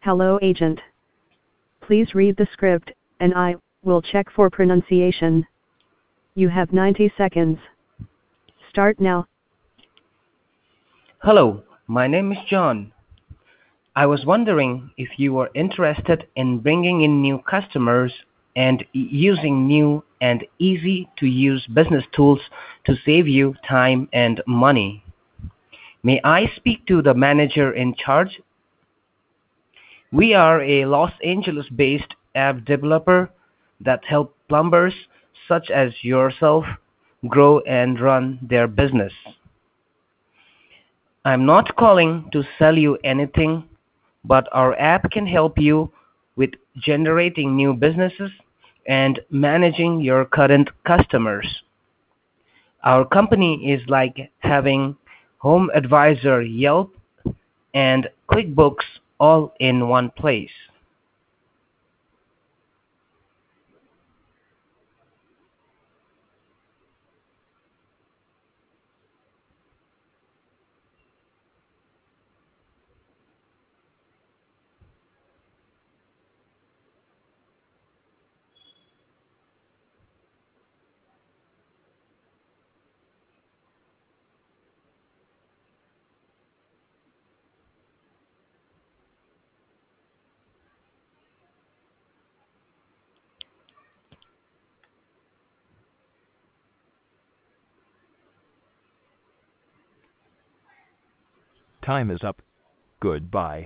Hello agent. Please read the script, and I will check for pronunciation. You have 90 seconds. Start now. Hello, my name is John. I was wondering if you were interested in bringing in new customers and using new and easy to use business tools to save you time and money. May I speak to the manager in charge? We are a Los Angeles based app developer that help plumbers such as yourself grow and run their business. I'm not calling to sell you anything, but our app can help you with generating new businesses and managing your current customers. Our company is like having Home Advisor, Yelp, and QuickBooks all in one place. Time is up. Goodbye.